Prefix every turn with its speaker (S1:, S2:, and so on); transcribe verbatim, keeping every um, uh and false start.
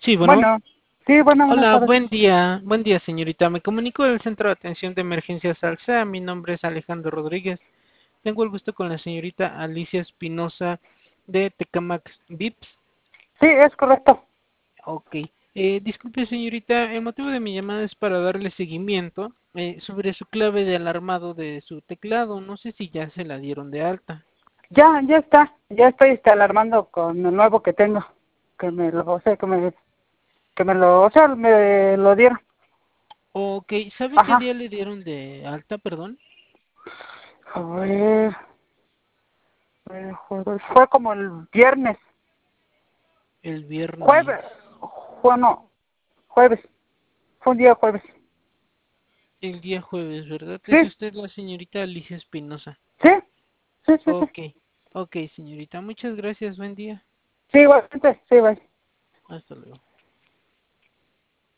S1: Sí, bueno.
S2: Bueno, sí, bueno, buenas
S1: Hola,
S2: tardes.
S1: buen día. Buen día, señorita. Me comunico del Centro de Atención de Emergencias ALSA. Mi nombre es Alejandro Rodríguez. Tengo el gusto con la señorita Alicia Espinosa de Tecamax VIPS.
S2: Sí, es correcto.
S1: Ok. Eh, disculpe, señorita, el motivo de mi llamada es para darle seguimiento eh, sobre su clave de alarmado de su teclado. No sé si ya se la dieron de alta.
S2: Ya, ya está. Ya estoy este, alarmando con el nuevo que tengo. Que me lo, o sea, que me, que me lo, o sea, me lo dieron.
S1: Ok, ¿sabe qué
S2: Ajá.
S1: día le dieron de alta, perdón?
S2: A ver, eh, jueves. Fue como el viernes.
S1: El viernes.
S2: Jueves. Bueno, jueves. Fue un día jueves.
S1: El día jueves, ¿verdad?
S2: Sí,
S1: Es usted la señorita Alicia Espinosa.
S2: sí, sí, sí, sí.
S1: Ok, ok, señorita. Muchas gracias. Buen día.
S2: Sí, igualmente, sí, bye.
S1: Hasta luego.